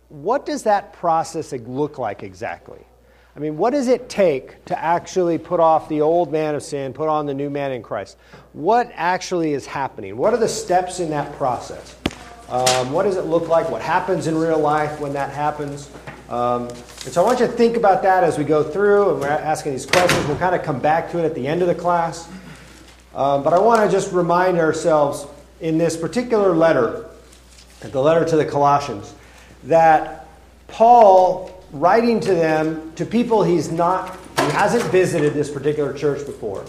what does that process look like exactly? I mean, what does it take to actually put off the old man of sin, put on the new man in Christ? What actually is happening? What are the steps in that process? What does it look like? What happens in real life when that happens? And so I want you to think about that as we go through, and we're asking these questions. We'll kind of come back to it at the end of the class. But I want to just remind ourselves in this particular letter, the letter to the Colossians, that Paul, writing to them, to people he hasn't visited this particular church before.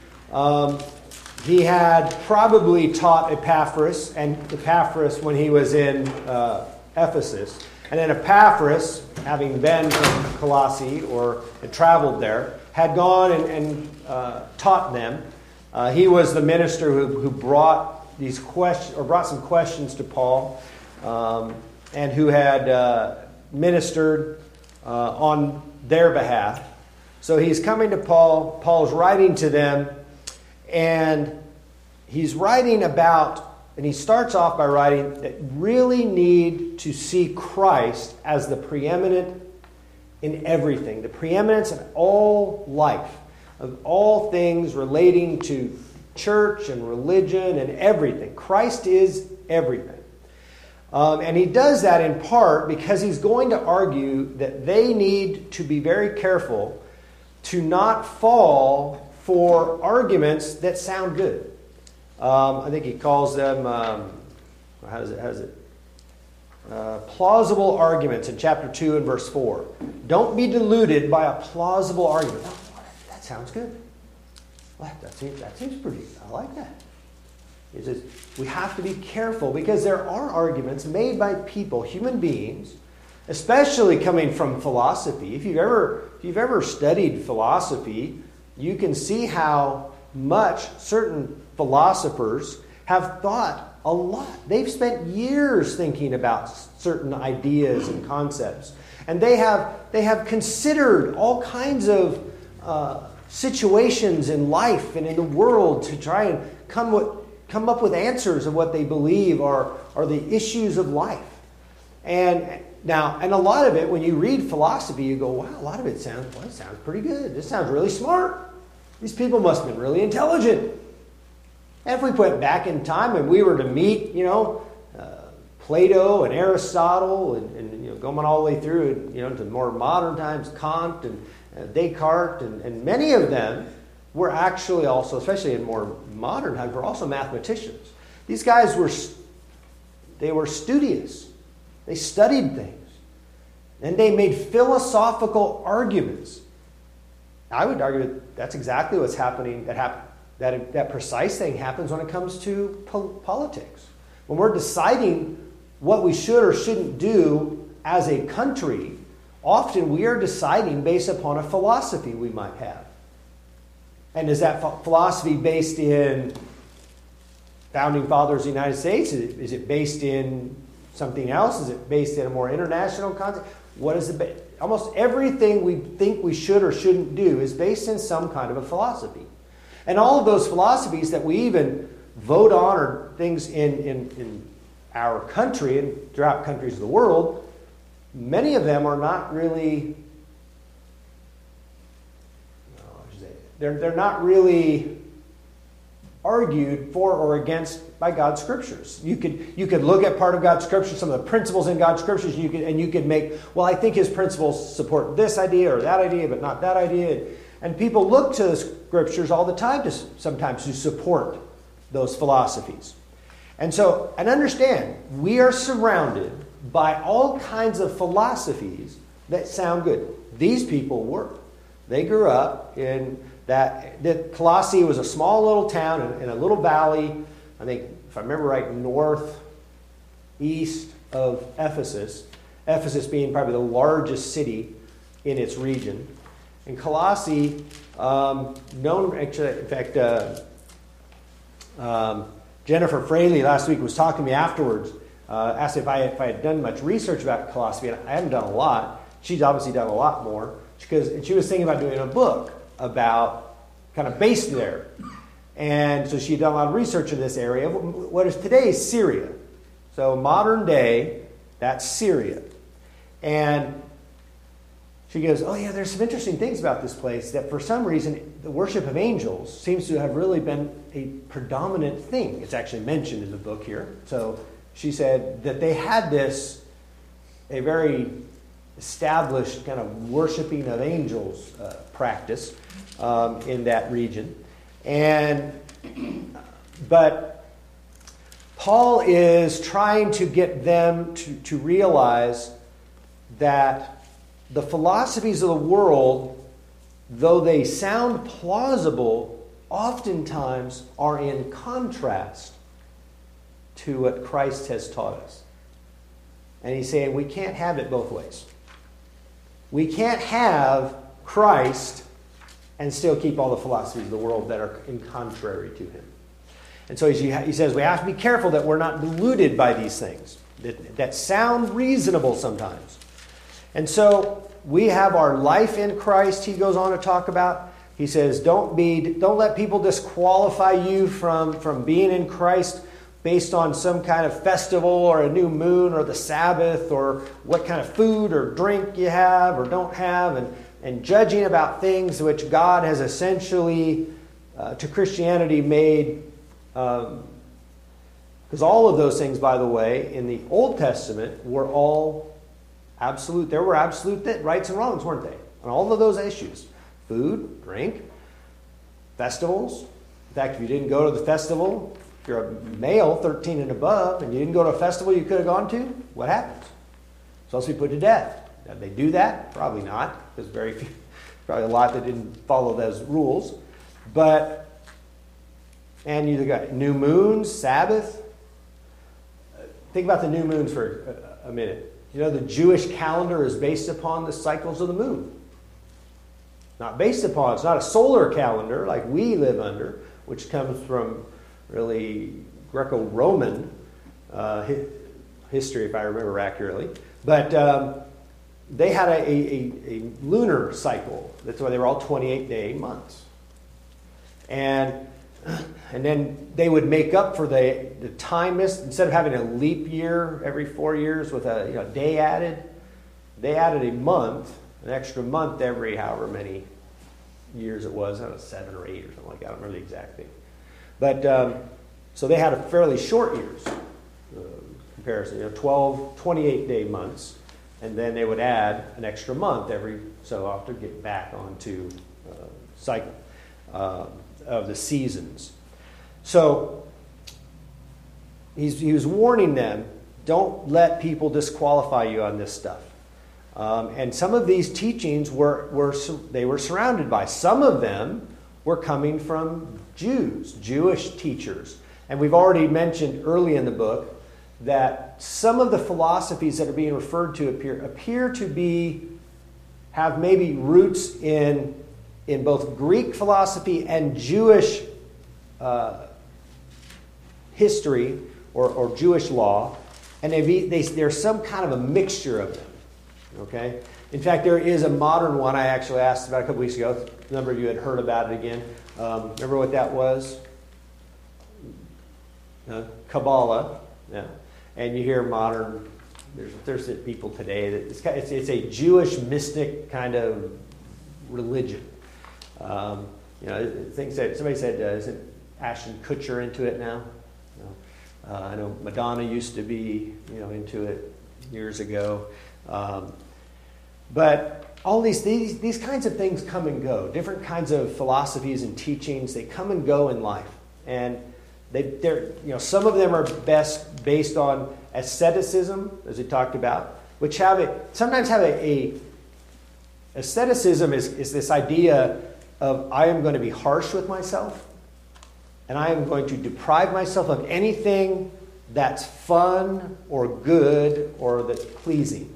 He had probably taught Epaphras when he was in Ephesus. And then Epaphras, having been from Colossae or had traveled there, had gone and taught them. He was the minister who brought these questions, or brought some questions to Paul, and who had ministered on their behalf. So he's coming to Paul. Paul's writing to them, and he's writing about, and he starts off by writing that really need to see Christ as the preeminent in everything, the preeminence in all life, of all things relating to church and religion and everything. Christ is everything. And he does that in part because he's going to argue that they need to be very careful to not fall for arguments that sound good. I think he calls them, plausible arguments in chapter 2 and verse 4. Don't be deluded by a plausible argument. Oh, that sounds good. Well, that seems pretty good. I like that. He says, we have to be careful because there are arguments made by people, human beings, especially coming from philosophy. If you've ever studied philosophy, you can see how much certain philosophers have thought a lot. They've spent years thinking about certain ideas and concepts. And they have considered all kinds of situations in life and in the world to try and come up with answers of what they believe are the issues of life. And a lot of it, when you read philosophy, you go, wow, a lot of it sounds pretty good. This sounds really smart. These people must have been really intelligent. And if we went back in time and we were to meet, Plato and Aristotle and going all the way through, to more modern times, Kant and Descartes and many of them were actually also, especially in more modern times, were also mathematicians. These guys were studious. They studied things. And they made philosophical arguments. I would argue that that's exactly what's happening. That precise thing happens when it comes to politics. When we're deciding what we should or shouldn't do as a country, often we are deciding based upon a philosophy we might have. And is that philosophy based in founding fathers of the United States? Is it based in something else? Is it based in a more international context? What is it? Almost everything we think we should or shouldn't do is based in some kind of a philosophy. And all of those philosophies that we even vote on, or things in our country and throughout countries of the world, many of them are not really, they're not really argued for or against by God's scriptures. You could look at part of God's scriptures, some of the principles in God's scriptures, and you could make, well, I think his principles support this idea or that idea, but not that idea. And people look to the scriptures all the time sometimes to support those philosophies. And understand, we are surrounded by all kinds of philosophies that sound good. These people were. They grew up in that Colossae was a small little town in a little valley, I think, if I remember right, northeast of Ephesus. Ephesus being probably the largest city in its region. And Colossae, known, actually, in fact, Jennifer Fraley last week was talking to me afterwards, asked if I had done much research about Colossae, and I haven't done a lot. She's obviously done a lot more, and she was thinking about doing a book about kind of based there. And so she had done a lot of research in this area. What is today is Syria. So modern day, that's Syria. And she goes, oh yeah, there's some interesting things about this place that for some reason the worship of angels seems to have really been a predominant thing. It's actually mentioned in the book here. So she said that they had this, a very established kind of worshiping of angels practice in that region. But Paul is trying to get them to realize that the philosophies of the world, though they sound plausible, oftentimes are in contrast to what Christ has taught us. And he's saying we can't have it both ways. We can't have Christ and still keep all the philosophies of the world that are in contrary to him. And so he says we have to be careful that we're not deluded by these things that sound reasonable sometimes. And so we have our life in Christ, he goes on to talk about. He says, don't let people disqualify you from being in Christ based on some kind of festival or a new moon or the Sabbath or what kind of food or drink you have or don't have, and judging about things which God has essentially, to Christianity, made. Because all of those things, by the way, in the Old Testament were all absolute. There were absolute rights and wrongs, weren't they? On all of those issues. Food, drink, festivals. In fact, if you didn't go to the festival, if you're a male, 13 and above, and you didn't go to a festival you could have gone to, what happens? Supposed to be put to death. Did they do that? Probably not. There's very few, probably a lot that didn't follow those rules. And you got new moons, Sabbath. Think about the new moons for a minute. You know, the Jewish calendar is based upon the cycles of the moon. It's not a solar calendar like we live under, which comes from really Greco-Roman history, if I remember accurately. But they had a lunar cycle. That's why they were all 28-day months. And then they would make up for the time missed. Instead of having a leap year every 4 years with a day added, they added a month, an extra month every however many years it was. I don't know, 7 or 8 or something like that. I don't remember the exact thing. But so they had a fairly short years comparison, 28-day months, and then they would add an extra month every so often to get back onto cycle of the seasons. So he was warning them, don't let people disqualify you on this stuff. And some of these teachings were surrounded by. Some of them were coming from Jewish teachers. And we've already mentioned early in the book that some of the philosophies that are being referred to appear to have maybe roots in both Greek philosophy and Jewish history or Jewish law, and there's some kind of a mixture of them. Okay? In fact, there is a modern one I actually asked about a couple weeks ago. A number of you had heard about it again. Remember what that was? Kabbalah. Yeah. And you hear modern, there's people today that it's a Jewish mystic kind of religion. Things that somebody said, isn't Ashton Kutcher into it now? I know Madonna used to be, into it years ago. But all these kinds of things come and go. Different kinds of philosophies and teachings, they come and go in life. And they're some of them are best based on asceticism, as we talked about, which sometimes have a asceticism is this idea of I am going to be harsh with myself, and I am going to deprive myself of anything that's fun or good or that's pleasing.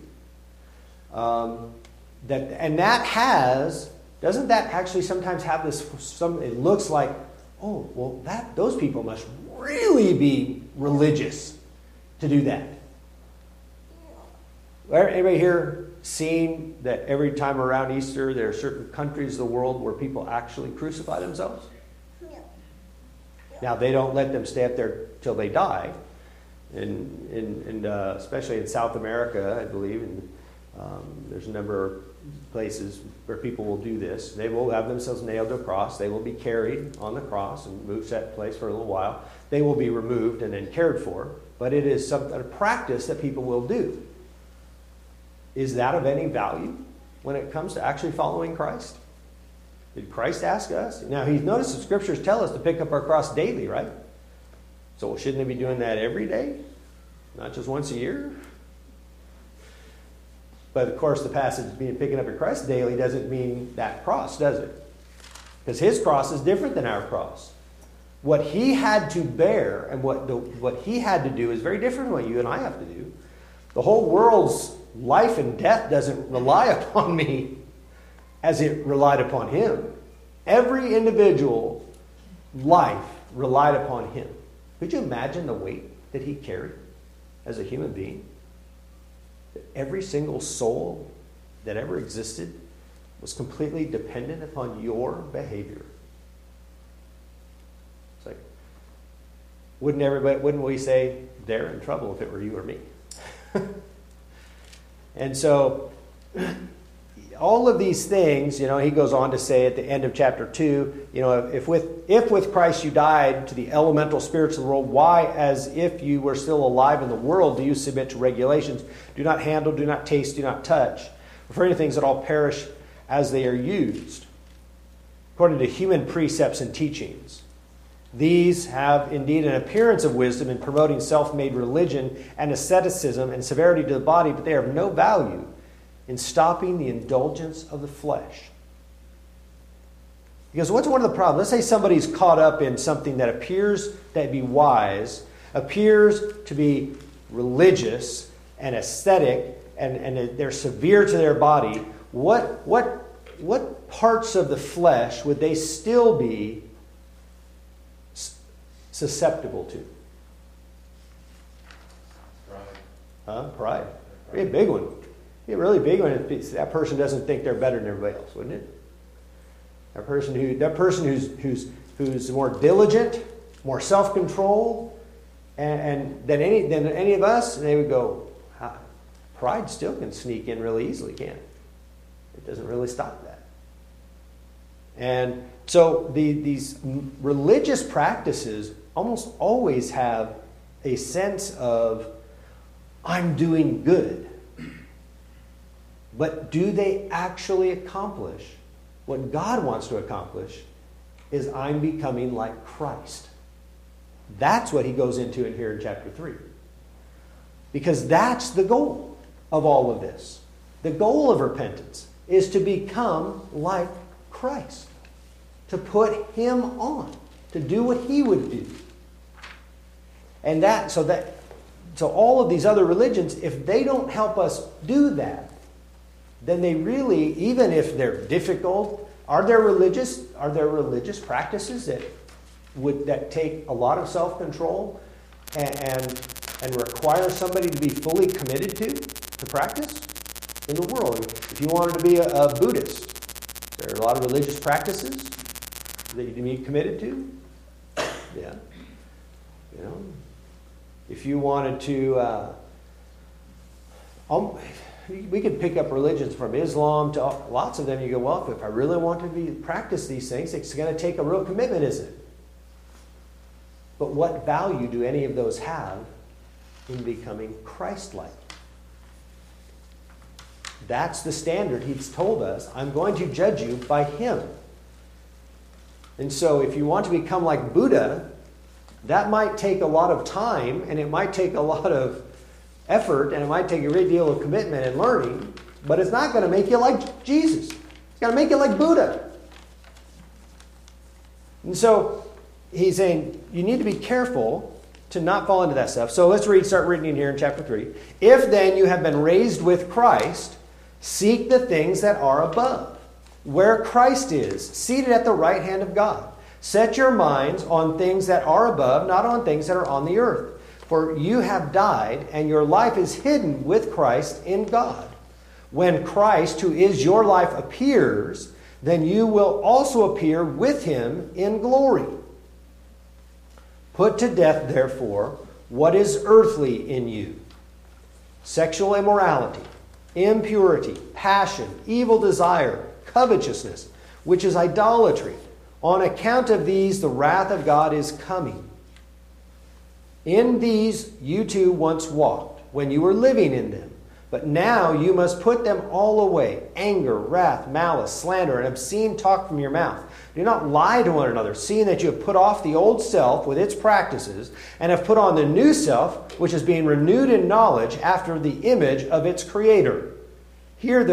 Doesn't that actually sometimes have this? It looks like, oh, well, those people must really be religious to do that. Anybody here seen that every time around Easter there are certain countries of the world where people actually crucify themselves? No. Now, they don't let them stay up there till they die. And especially in South America, I believe, and There's a number of places where people will do this. They will have themselves nailed to a cross. They will be carried on the cross and moved to that place for a little while. They will be removed and then cared for. But it is a practice that people will do. Is that of any value when it comes to actually following Christ? Did Christ ask us? Now, notice the scriptures tell us to pick up our cross daily, right? So shouldn't they be doing that every day? Not just once a year? But of course, the passage being picking up your cross daily doesn't mean that cross, does it? Because his cross is different than our cross. What he had to bear and what he had to do is very different from what you and I have to do. The whole world's life and death doesn't rely upon me as it relied upon him. Every individual life relied upon him. Could you imagine the weight that he carried as a human being? Every single soul that ever existed was completely dependent upon your behavior. It's like, wouldn't we say, they're in trouble if it were you or me? And so, all of these things, he goes on to say at the end of chapter 2, if with Christ you died to the elemental spirits of the world, why, as if you were still alive in the world, do you submit to regulations? Do not handle, do not taste, do not touch, referring to things that all perish as they are used, according to human precepts and teachings. These have indeed an appearance of wisdom in promoting self-made religion and asceticism and severity to the body, but they are of no value in stopping the indulgence of the flesh. Because what's one of the problems? Let's say somebody's caught up in something that appears to be wise, appears to be religious and aesthetic, and they're severe to their body. What parts of the flesh would they still be susceptible to? Pride. Pride. Be a big one. Be a really big one if that person doesn't think they're better than everybody else, wouldn't it? That person who's more diligent, more self-control, and than any of us, and they would go, pride still can sneak in really easily, can't it? It doesn't really stop that. And so these religious practices almost always have a sense of, I'm doing good. But do they actually accomplish what God wants to accomplish? Is I'm becoming like Christ. That's what he goes into in here in chapter 3. Because that's the goal of all of this. The goal of repentance is to become like Christ. To put him on. To do what he would do. And so all of these other religions, if they don't help us do that, then they really, even if they're difficult, are there religious practices that take a lot of self-control and require somebody to be fully committed to practice? In the world, if you wanted to be a Buddhist, there are a lot of religious practices that you need to be committed to. Yeah. If you wanted to, we could pick up religions from Islam to lots of them. You go, well, if I really want to practice these things, it's going to take a real commitment, isn't it? But what value do any of those have in becoming Christ-like? That's the standard. He's told us, I'm going to judge you by him. And so if you want to become like Buddha, that might take a lot of time, and it might take a lot of effort, and it might take a great deal of commitment and learning, but it's not going to make you like Jesus. It's going to make you like Buddha. And so he's saying you need to be careful to not fall into that stuff. So let's start reading here in chapter 3. If then you have been raised with Christ, seek the things that are above, where Christ is, seated at the right hand of God. Set your minds on things that are above, not on things that are on the earth. For you have died, and your life is hidden with Christ in God. When Christ, who is your life, appears, then you will also appear with him in glory. Put to death, therefore, what is earthly in you: sexual immorality, impurity, passion, evil desire, covetousness, which is idolatry. On account of these, the wrath of God is coming. In these you too once walked, when you were living in them. But now you must put them all away: anger, wrath, malice, slander, and obscene talk from your mouth. Do not lie to one another, seeing that you have put off the old self with its practices, and have put on the new self, which is being renewed in knowledge after the image of its creator. Here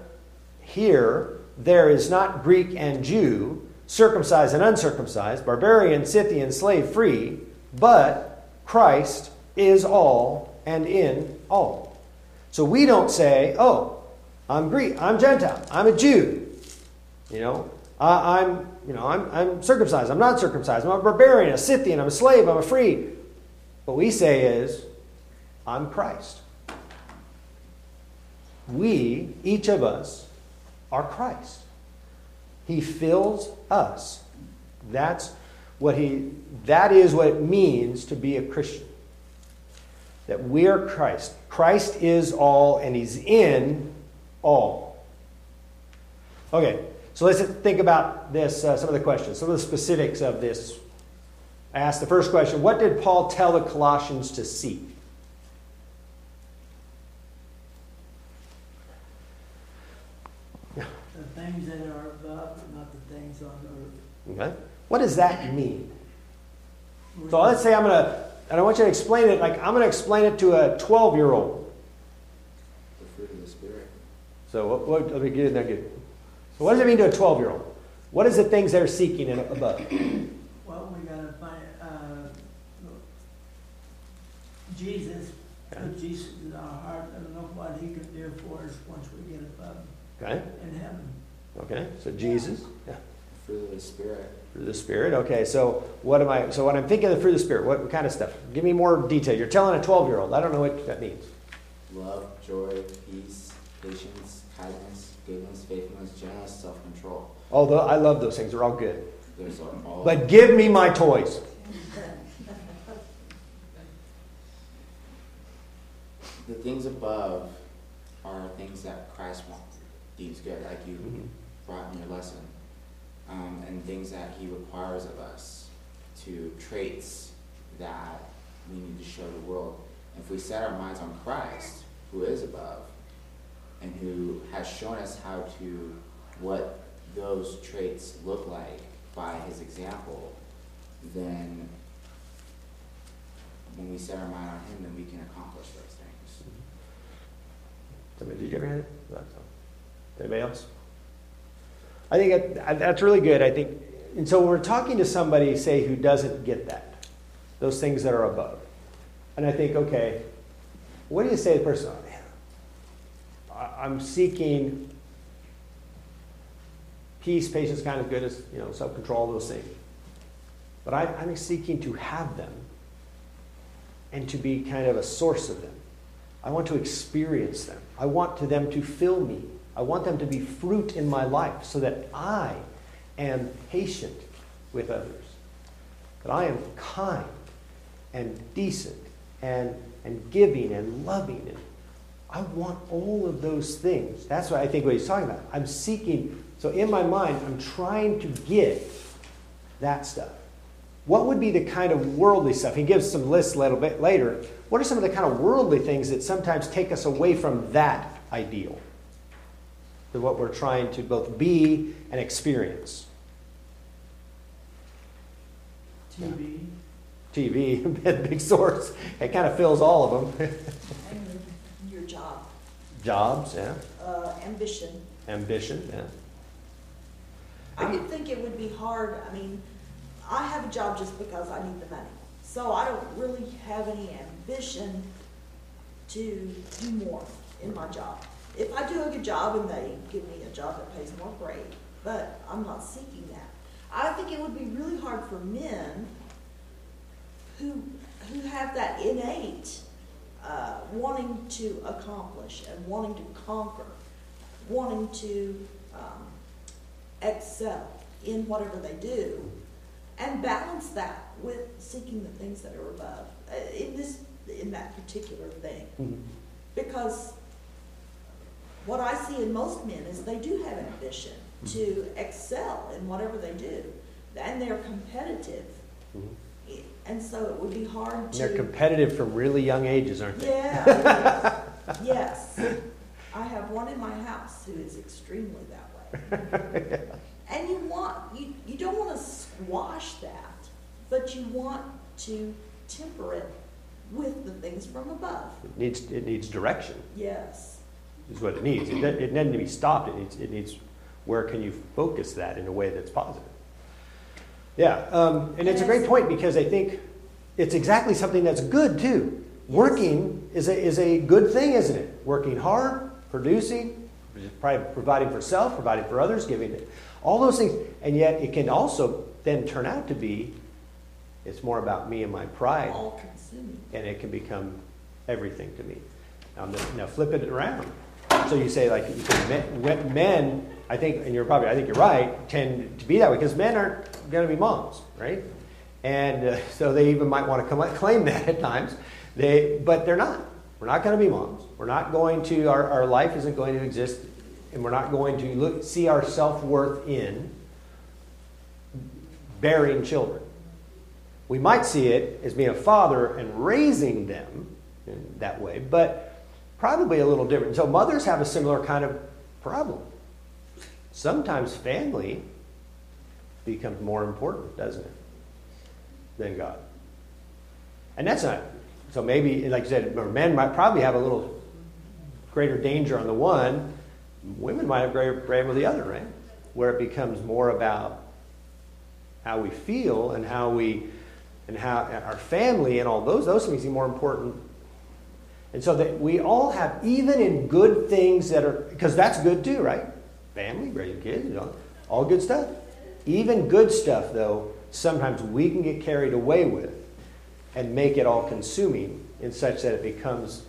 there is not Greek and Jew, circumcised and uncircumcised, barbarian, Scythian, slave free, but Christ is all and in all. So we don't say, oh, I'm Greek, I'm Gentile, I'm a Jew. I'm circumcised, I'm not circumcised, I'm a barbarian, a Scythian, I'm a slave, I'm a free. What we say is, I'm Christ. We, each of us, are Christ. He fills us. That is what it means to be a Christian. That we are Christ. Christ is all, and He's in all. Okay, so let's think about this, some of the questions, some of the specifics of this. I asked the first question, what did Paul tell the Colossians to seek? The things that are above, not the things on earth. Okay. What does that mean? So let's say and I want you to explain it, I'm going to explain it to a 12-year-old. The fruit of the Spirit. So let me get in there. So what does it mean to a 12-year-old? What is the things they're seeking above? Well, we got to find Jesus. Put Jesus in our heart. I don't know what He can do for us once we get above Okay. in heaven. Okay. So Jesus. Yeah. The fruit of the Spirit. Fruit of the Spirit. Okay. So when I'm thinking of the fruit of the Spirit, what kind of stuff? Give me more detail. You're telling a 12-year-old. I don't know what that means. Love, joy, peace, patience, kindness, goodness, faithfulness, gentleness, self-control. Although I love those things. They're all good. Those are all. But give me my toys. The things above are things that Christ deems good, like you brought in your lesson. And things that He requires of us, to traits that we need to show the world. If we set our minds on Christ, who is above, and who has shown us what those traits look like by His example, then when we set our mind on Him, then we can accomplish those things. Did you ever have it? Anybody else? I think that's really good. I think, and so we're talking to somebody, say, who doesn't get that, those things that are above. And I think, okay, what do you say to the person? Oh, man, I'm seeking peace, patience, kindness, goodness, self-control, those things. But I'm seeking to have them and to be kind of a source of them. I want to experience them. I want them to fill me. I want them to be fruit in my life so that I am patient with others, that I am kind and decent and giving and loving. And I want all of those things. That's what I think what he's talking about. I'm seeking, so in my mind, I'm trying to get that stuff. What would be the kind of worldly stuff? He gives some lists a little bit later. What are some of the kind of worldly things that sometimes take us away from that ideal? To what we're trying to both be and experience. TV, big source. It kind of fills all of them. And your job. Jobs, yeah. Ambition. Ambition, yeah. I would think it would be hard. I mean, I have a job just because I need the money. So I don't really have any ambition to do more in my job. If I do a good job and they give me a job that pays more, great. But I'm not seeking that. I think it would be really hard for men who have that innate wanting to accomplish and wanting to conquer, wanting to excel in whatever they do, and balance that with seeking the things that are above in that particular thing. Mm-hmm. Because what I see in most men is they do have ambition to excel in whatever they do, and they're competitive. Mhm. And so it would be hard And to. they're competitive from really young ages, aren't they? Yeah. Yes. I have one in my house who is extremely that way. And you don't want to squash that, but you want to temper it with the things from above. It needs direction, Yes. is what it needs. It doesn't need to be stopped. It needs where can you focus that in a way that's positive. Yeah, and it's a great point because I think it's exactly something that's good too. Yes. Working is a good thing, isn't it? Working hard, producing, providing for self, providing for others, giving it. All those things. And yet it can also then turn out to be, it's more about me and my pride. All consuming. And it can become everything to me. Now flip it around. So you say like men, I think you're right, tend to be that way because men aren't going to be moms, right? And so they even might want to claim that at times. But they're not. We're not going to be moms. We're not going to. Our life isn't going to exist, and we're not going to see our self-worth in bearing children. We might see it as being a father and raising them in that way, but probably a little different. So mothers have a similar kind of problem. Sometimes family becomes more important, doesn't it, than God? And that's not, so maybe, like you said, men might probably have a little greater danger on the one, women might have greater with the other, right? Where it becomes more about how we feel and how our family and all those things are more important. And so that we all have, even in good things that are, because that's good too, right? Family, raising kids, all good stuff. Even good stuff, though, sometimes we can get carried away with and make it all consuming in such that it becomes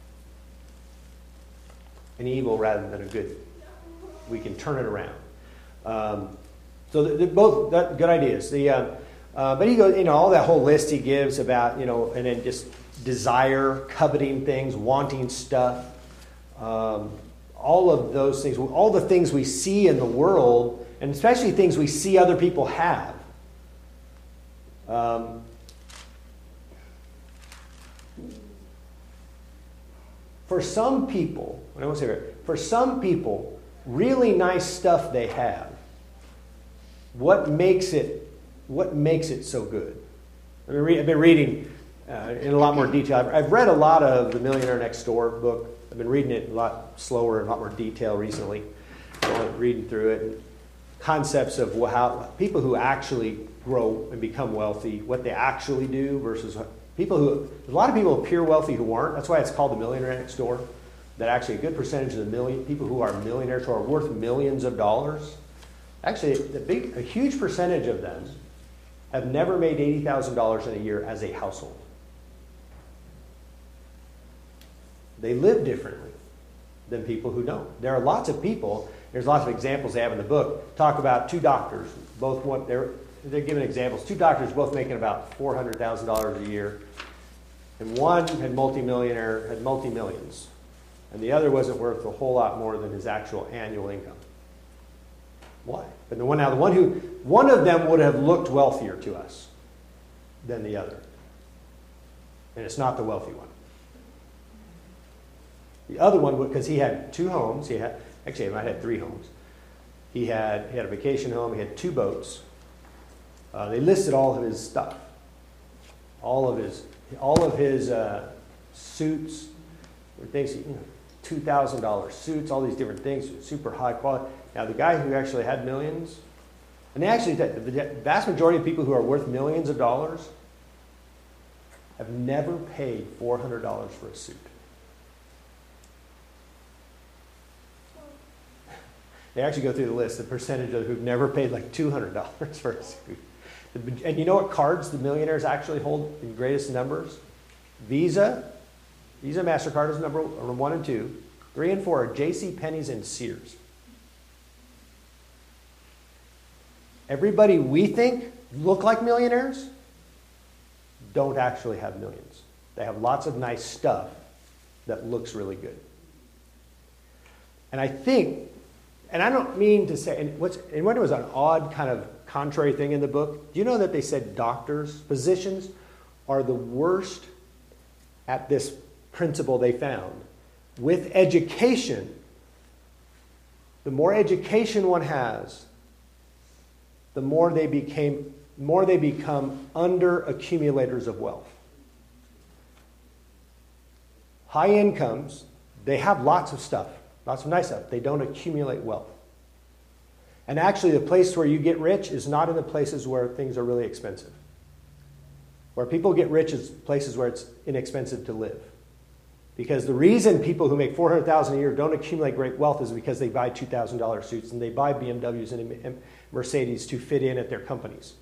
an evil rather than a good. We can turn it around. So they're both good ideas. But he goes, all that whole list he gives about, and then just desire, coveting things, wanting stuff, all of those things, all the things we see in the world, and especially things we see other people have. For some people, I won't say that, for some people, really nice stuff they have. What makes it so good? I've been reading in a lot more detail. I've read a lot of the Millionaire Next Door book. I've been reading it a lot slower and a lot more detail recently. Reading through it. And concepts of how people who actually grow and become wealthy, what they actually do versus people who, a lot of people appear wealthy who aren't. That's why it's called the Millionaire Next Door. That actually a good percentage of the people who are millionaires who are worth millions of dollars, actually a huge percentage of them have never made $80,000 in a year as a household. They live differently than people who don't. There are lots of people, there's lots of examples they have in the book, talk about two doctors, they're giving examples, two doctors both making about $400,000 a year, and one had multi-millions, and the other wasn't worth a whole lot more than his actual annual income. Why? But one of them would have looked wealthier to us than the other. And it's not the wealthy one. The other one, because he had two homes, he might have had three homes. He had a vacation home, he had two boats. They listed all of his stuff. All of his suits, things, $2,000 suits, all these different things, super high quality. Now, the guy who actually had millions, and the vast majority of people who are worth millions of dollars have never paid $400 for a suit. They actually go through the list, the percentage of who've never paid like $200 for a suit. And you know what cards the millionaires actually hold in greatest numbers? Visa, MasterCard is number 1 and 2. 3 and 4 are JCPenney's and Sears. Everybody we think look like millionaires don't actually have millions. They have lots of nice stuff that looks really good. And I think, and I don't mean to say, and what was an odd kind of contrary thing in the book? Do you know that they said doctors, physicians, are the worst at this principle they found? With education, the more education one has, the more they become under accumulators of wealth. High incomes, they have lots of stuff, lots of nice stuff. They don't accumulate wealth. And actually, the place where you get rich is not in the places where things are really expensive. Where people get rich is places where it's inexpensive to live. Because the reason people who make $400,000 a year don't accumulate great wealth is because they buy $2,000 suits and they buy BMWs and Mercedes to fit in at their companies.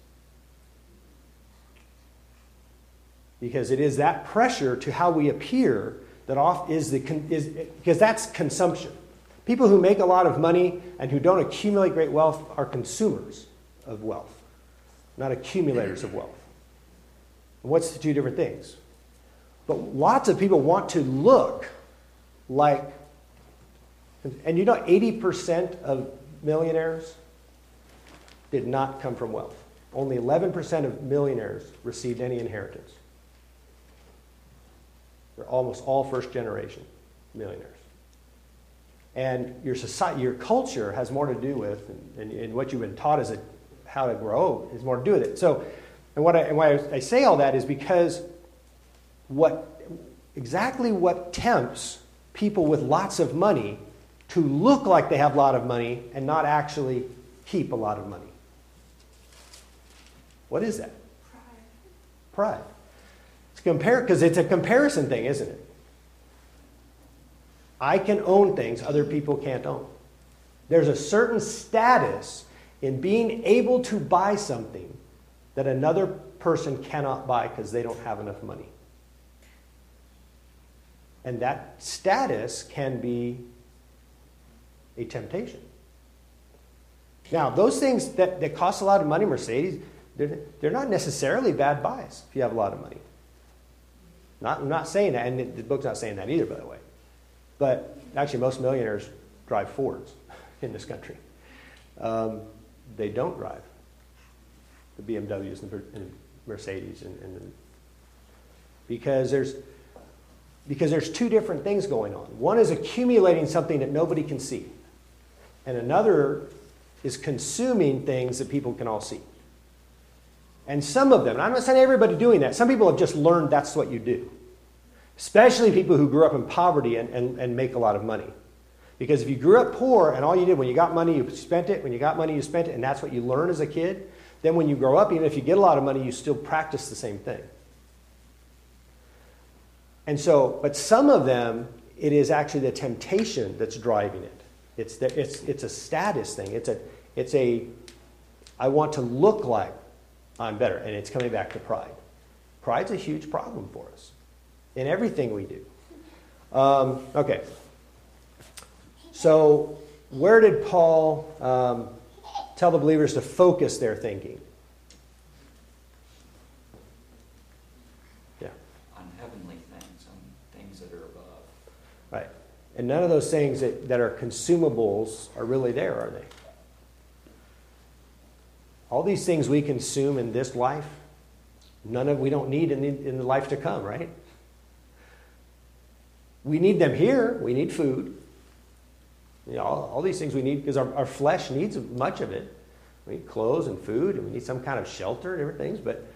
Because it is that pressure to how we appear that because that's consumption. People who make a lot of money and who don't accumulate great wealth are consumers of wealth, not accumulators of wealth. And what's the two different things? But lots of people want to look like, and 80% of millionaires did not come from wealth. Only 11% of millionaires received any inheritance. They're almost all first generation millionaires. And your society, your culture has more to do with, and what you've been taught as how to grow is more to do with it. So, and why I say all that is because exactly what tempts people with lots of money to look like they have a lot of money and not actually keep a lot of money. What is that? Pride. Because it's a comparison thing, isn't it? I can own things other people can't own. There's a certain status in being able to buy something that another person cannot buy because they don't have enough money. And that status can be a temptation. Now, those things that cost a lot of money, Mercedes, they're not necessarily bad buys if you have a lot of money. I'm not saying that, and the book's not saying that either, by the way. But actually, most millionaires drive Fords in this country. They don't drive the BMWs and Mercedes, because there's two different things going on. One is accumulating something that nobody can see, and another is consuming things that people can all see. And some of them, and I'm not saying everybody doing that, some people have just learned that's what you do. Especially people who grew up in poverty and make a lot of money. Because if you grew up poor and all you did, when you got money, you spent it. When you got money, you spent it. And that's what you learn as a kid. Then when you grow up, even if you get a lot of money, you still practice the same thing. And so, but some of them, it is actually the temptation that's driving it. It's a status thing. It's a I want to look like I'm better. And it's coming back to pride. Pride's a huge problem for us in everything we do. Okay. So where did Paul tell the believers to focus their thinking? Yeah. On heavenly things, on things that are above. Right. And none of those things that are consumables are really there, are they? All these things we consume in this life, we don't need in the life to come, right? We need them here. We need food. All these things we need because our flesh needs much of it. We need clothes and food, and we need some kind of shelter and different things. But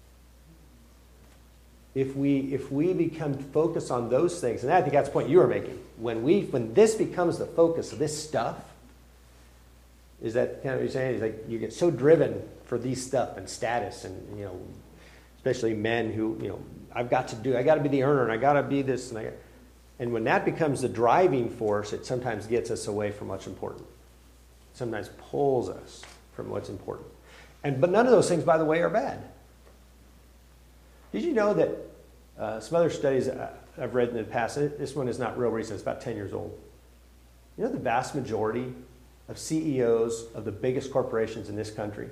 if we become focused on those things, and I think that's the point you were making, when this becomes the focus of this stuff, is that kind of what you're saying? Is like you get so driven for these stuff and status, and especially men who I got to be the earner, and I got to be this, and when that becomes the driving force, it sometimes gets us away from what's important. It sometimes pulls us from what's important. But none of those things, by the way, are bad. Did you know that some other studies I've read in the past, this one is not real recent, it's about 10 years old. The vast majority of CEOs of the biggest corporations in this country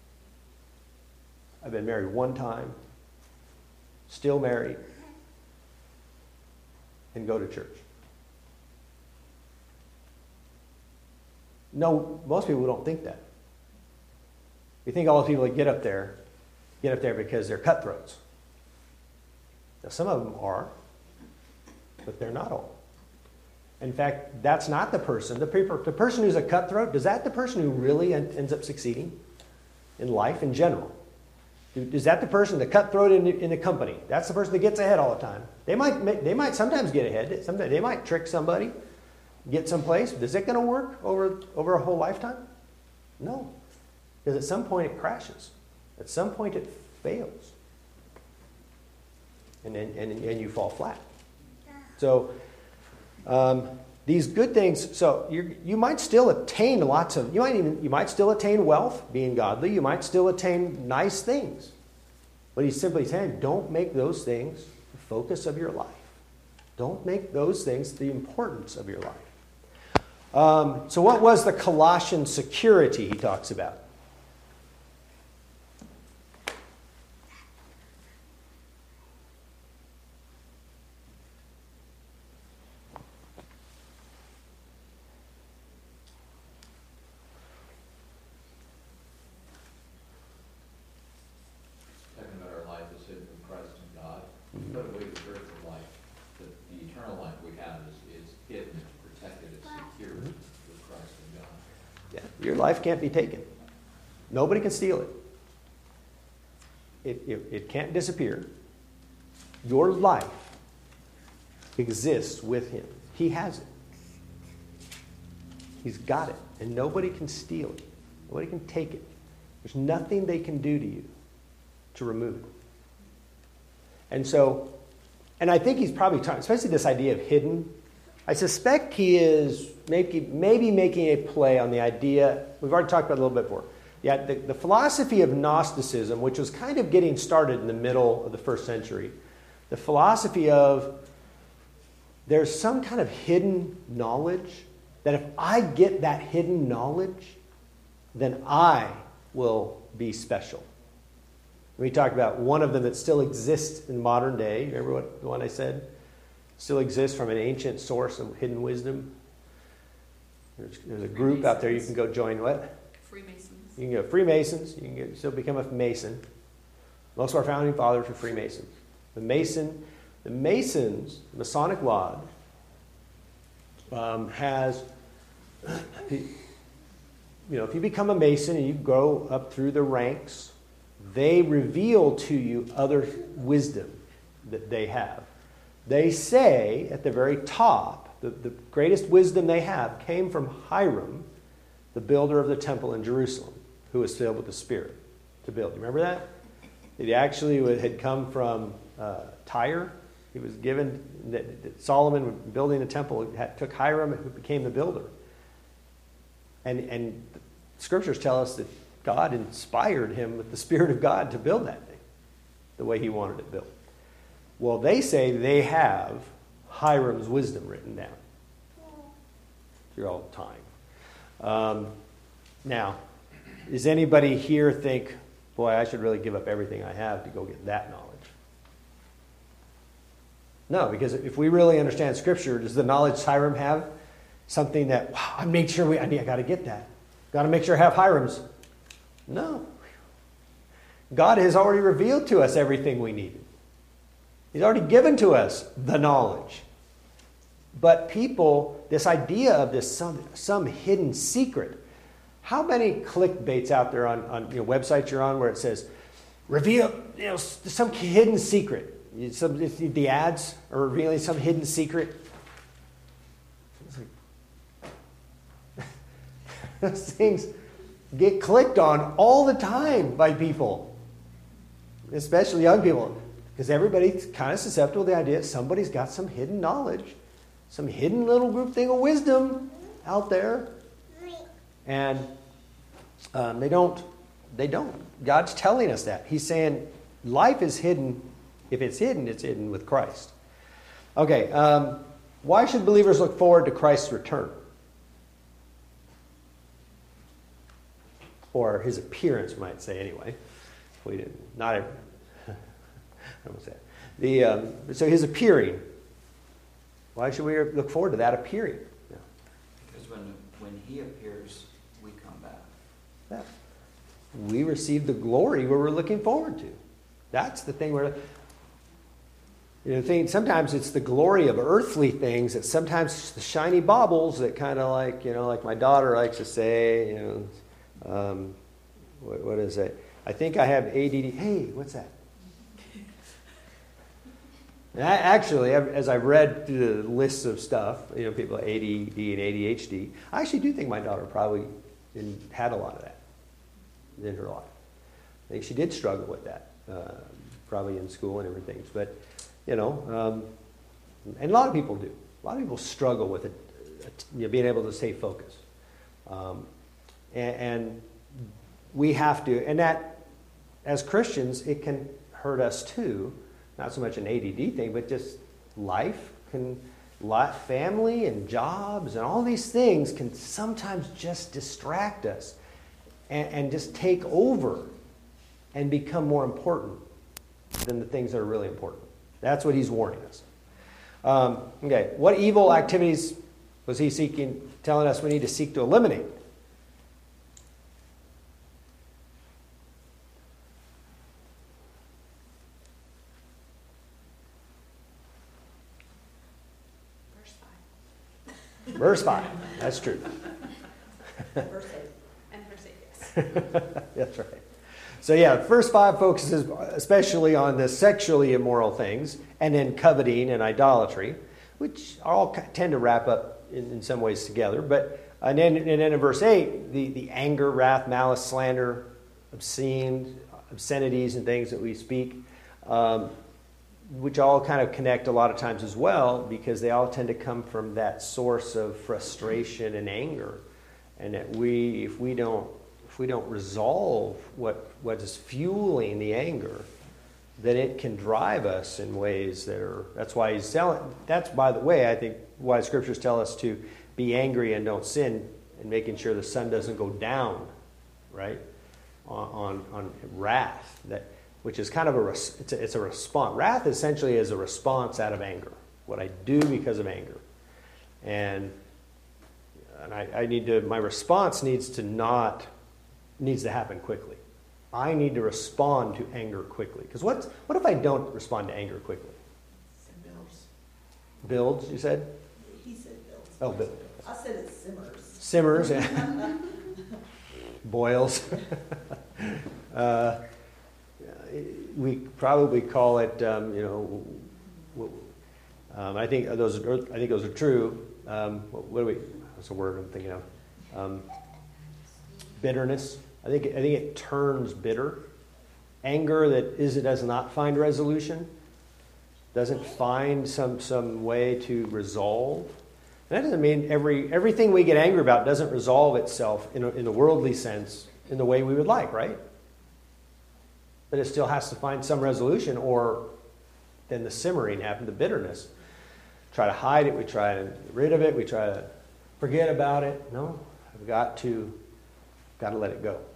have been married one time, still married, and go to church. No, most people don't think that. You think all the people that get up there because they're cutthroats. Now, some of them are, but they're not all. In fact, that's not the person. The person who's a cutthroat, is that the person who really ends up succeeding in life in general? Is that the person, the cutthroat in the company? That's the person that gets ahead all the time. They might sometimes get ahead. Sometimes they might trick somebody, get someplace. Is it going to work over a whole lifetime? No. Because at some point it crashes. At some point it fails. And you fall flat. So these good things, so you might still attain you might still attain wealth, being godly. You might still attain nice things. But he's simply saying, don't make those things the focus of your life. Don't make those things the importance of your life. So what was the Colossian security he talks about? Your life can't be taken. Nobody can steal it. It can't disappear. Your life exists with him. He has it. He's got it. And nobody can steal it. Nobody can take it. There's nothing they can do to you to remove it. And I think he's probably talking, especially this idea of hidden. I suspect he is maybe making a play on the idea, we've already talked about it a little bit before. Yeah, the philosophy of Gnosticism, which was kind of getting started in the middle of the first century, the philosophy of there's some kind of hidden knowledge that if I get that hidden knowledge, then I will be special. We talked about one of them that still exists in modern day. Remember what the one I said? Still exists from an ancient source of hidden wisdom. There's a group out there you can go join. What? Freemasons. You can go Freemasons. You can still become a Mason. Most of our founding fathers were Freemasons. The Masons, Masonic Lodge, has, if you become a Mason and you go up through the ranks, they reveal to you other wisdom that they have. They say at the very top, the greatest wisdom they have came from Hiram, the builder of the temple in Jerusalem, who was filled with the Spirit to build. You remember that? It actually had come from Tyre. He was given, that Solomon building the temple, took Hiram, who became the builder. And scriptures tell us that God inspired him with the Spirit of God to build that thing the way he wanted it built. Well, they say they have Hiram's wisdom written down through all time. Now, does anybody here think, boy, I should really give up everything I have to go get that knowledge? No, because if we really understand Scripture, does the knowledge Hiram have something that, wow, I made sure I got to get that. Got to make sure I have Hiram's. No. God has already revealed to us everything we needed. He's already given to us the knowledge. But people, this idea of this some hidden secret. How many clickbaits out there on websites you're on where it says, reveal some hidden secret. The ads are revealing some hidden secret. It's like, those things get clicked on all the time by people, especially young people, because everybody's kind of susceptible to the idea that somebody's got some hidden knowledge, some hidden little group thing of wisdom out there, and they don't. God's telling us that. He's saying life is hidden. If it's hidden with Christ. Okay, why should believers look forward to Christ's return? Or his appearance, we might say, anyway. If we didn't, not every, I don't say that. So his appearing. Why should we look forward to that appearing? Yeah. Because when when he appears, we come back. Yeah. We receive the glory where we're looking forward to. That's the thing sometimes it's the glory of earthly things that sometimes it's the shiny baubles that kind of like my daughter likes to say, what is it? I think I have ADD. Hey, what's that? And actually, as I've read through the lists of stuff, people with ADD and ADHD, I actually do think my daughter probably had a lot of that in her life. I think she did struggle with that, probably in school and everything. But, and a lot of people do. A lot of people struggle with it, being able to stay focused. And we have to, and that, as Christians, it can hurt us too. Not so much an ADD thing, but just family and jobs and all these things can sometimes just distract us and just take over and become more important than the things that are really important. That's what he's warning us. Okay, what evil activities was he telling us we need to seek to eliminate? Verse 5. That's true. Verse 8. And verse 8, yes. That's right. So verse 5 focuses especially on the sexually immoral things, and then coveting and idolatry, which all tend to wrap up in some ways together. But and then in verse 8, the anger, wrath, malice, slander, obscenities and things that we speak, which all kind of connect a lot of times as well, because they all tend to come from that source of frustration and anger. And that if we don't resolve what is fueling the anger, then it can drive us in ways that's why he's telling, that's, by the way, I think why scriptures tell us to be angry and don't sin, and making sure the sun doesn't go down, right, on wrath, which is kind of it's a response. Wrath essentially is a response out of anger, what I do because of anger. And my response needs to happen quickly. I need to respond to anger quickly. Because what if I don't respond to anger quickly? Builds. Builds, you said? He said builds. Oh, builds. I said it simmers. Simmers, yeah. Boils. We probably call it, I think those are true. What's the word I'm thinking of? Bitterness. I think it turns bitter. Anger that does not find resolution, doesn't find some way to resolve. And that doesn't mean everything we get angry about doesn't resolve itself in the worldly sense in the way we would like, right? But it still has to find some resolution, or then the simmering happens, the bitterness. Try to hide it, we try to get rid of it, we try to forget about it. No, I've got to let it go.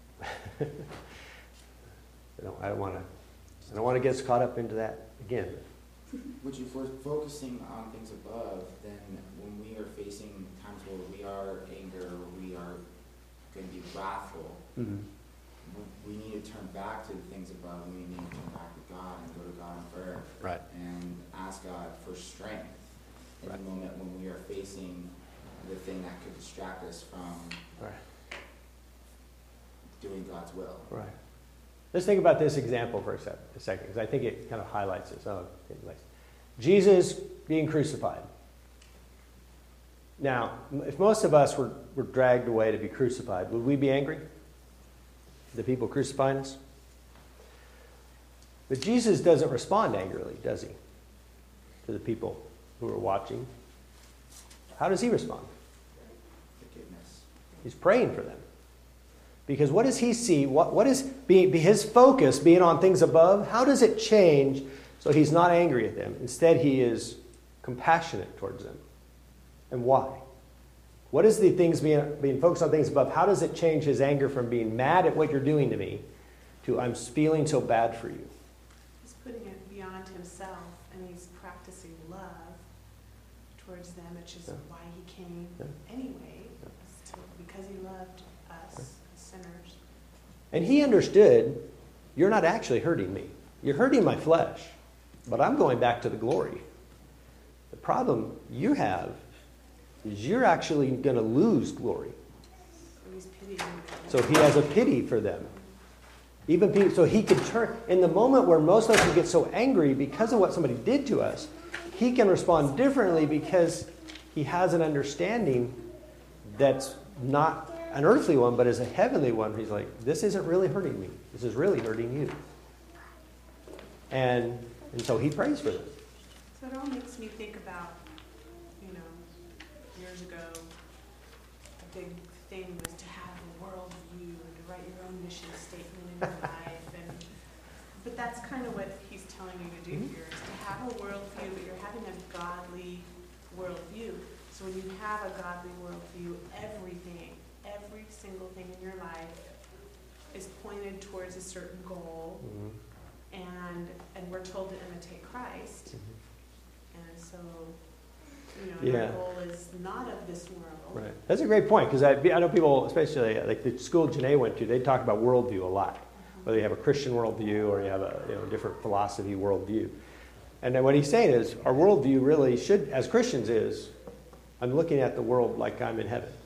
I don't want to get us caught up into that again. Which, if we're focusing on things above, then when we are facing times where we are anger, or we are going to be wrathful, Mm-hmm. we need to turn back to the things above. We need to turn back to God and go to God in prayer. Right. And ask God for strength in Right. the moment when we are facing the thing that could distract us from doing God's will. Right. Let's think about this example for a second, because I think it kind of highlights this. Jesus being crucified. Now, if most of us were dragged away to be crucified, would we be angry? The people crucifying us? But Jesus doesn't respond angrily, does he? To the people who are watching. How does he respond? Forgiveness. He's praying for them. Because what does he see? What is his focus being on things above? How does it change so he's not angry at them? Instead, he is compassionate towards them. And why? What is the things being focused on things above? How does it change his anger from being mad at what you're doing to me to I'm feeling so bad for you? He's putting it beyond himself, and he's practicing love towards them, which is why he came anyway, loved us sinners. And he understood, you're not actually hurting me. You're hurting my flesh, but I'm going back to the glory. The problem you have is you're actually going to lose glory. So he's pitying them. So he has a pity for them. Even people, so he could turn, in the moment where most of us would get so angry because of what somebody did to us, he can respond differently because he has an understanding that's not an earthly one, but is a heavenly one. He's like, this isn't really hurting me. This is really hurting you. And so he prays for them. So it all makes me think about, years ago, a big thing was to have a worldview and to write your own mission statement in your life. But that's kind of what he's telling you to do here, is to have a worldview, but you're having a godly worldview. So when you have a godly worldview, everything, every single thing in your life is pointed towards a certain goal, and we're told to imitate Christ. And so, our goal is not of this world. Right. That's a great point, because I know people, especially like the school Janae went to, they talk about worldview a lot. Whether you have a Christian worldview or you have a different philosophy worldview. And then what he's saying is, our worldview really should, as Christians, is I'm looking at the world like I'm in heaven.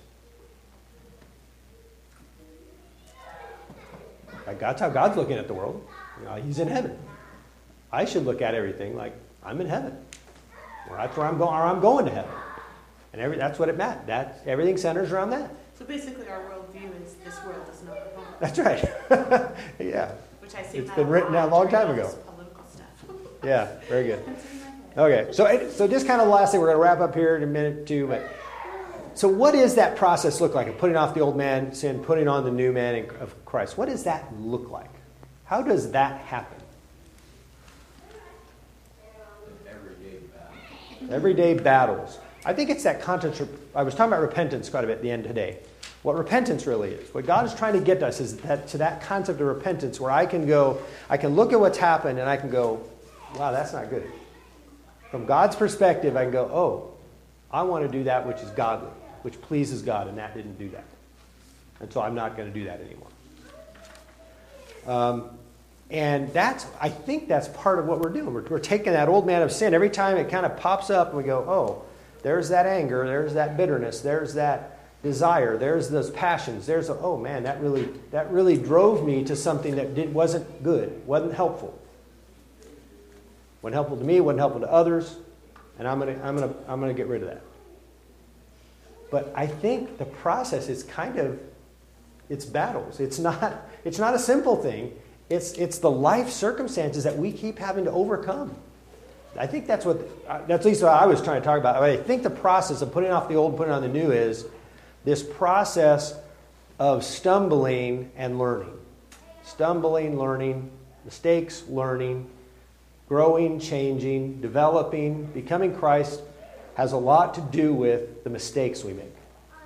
Like that's how God's looking at the world. He's in heaven. I should look at everything like I'm in heaven. Or that's where I'm going, or I'm going to heaven. And that's what it meant. Everything centers around that. So basically our worldview is this world is not the home. That's right. Yeah. Which I see It's been written down a long time ago. Political stuff. Yeah, very good. Okay, so just kind of last thing, we're going to wrap up here in a minute or two. But so what does that process look like? Of putting off the old man, sin, putting on the new man of Christ. What does that look like? How does that happen? Everyday battles. I think it's that content. I was talking about repentance quite a bit at the end today. What repentance really is. What God is trying to get us is to that concept of repentance where I can look at what's happened and I can go, wow, that's not good. From God's perspective, I can go, oh, I want to do that which is godly, which pleases God, and that didn't do that. And so I'm not going to do that anymore. And I think that's part of what we're doing. We're taking that old man of sin. Every time it kind of pops up and we go, oh, there's that anger, there's that bitterness, there's that desire, there's those passions, oh man, that really drove me to something that wasn't good, wasn't helpful. Wasn't helpful to me, wasn't helpful to others, and I'm gonna get rid of that. But I think the process is it's battles. It's not a simple thing. It's the life circumstances that we keep having to overcome. I think that's at least what I was trying to talk about. I think the process of putting off the old and putting on the new is this process of stumbling and learning. Stumbling, learning, mistakes, learning, growing, changing, developing, becoming Christ has a lot to do with the mistakes we make.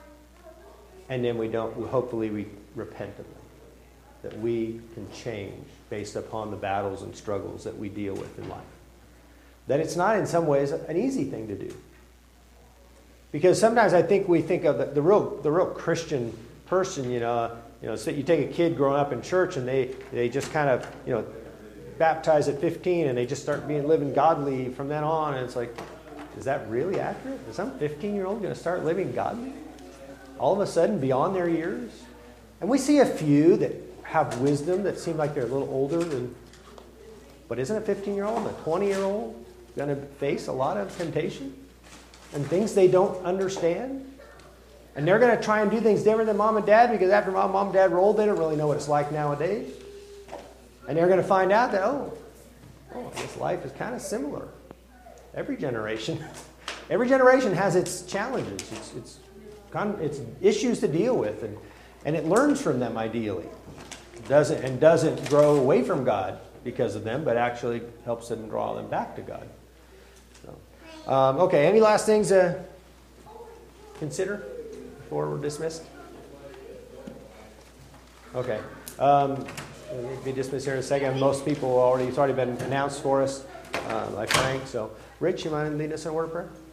And then hopefully we repent of them. That we can change based upon the battles and struggles that we deal with in life. That it's not in some ways an easy thing to do. Because sometimes I think we think of the real Christian person, so you take a kid growing up in church and they just kind of, baptize at 15 and they just start living godly from then on, and it's like, is that really accurate? Is some 15-year-old going to start living godly? All of a sudden, beyond their years? And we see a few that have wisdom that seem like they're a little older but isn't a 15-year-old, a 20-year-old going to face a lot of temptation and things they don't understand? And they're going to try and do things different than mom and dad because after mom and dad rolled, they don't really know what it's like nowadays. And they're going to find out that, this life is kind of similar. Every generation has its challenges, its issues to deal with, and it learns from them ideally. Doesn't grow away from God because of them, but actually helps them draw them back to God. So, okay, any last things to consider before we're dismissed? Okay. We'll be dismissed here in a second. Most people it's already been announced for us by Frank. So, Rich, you mind leading us in a word of prayer?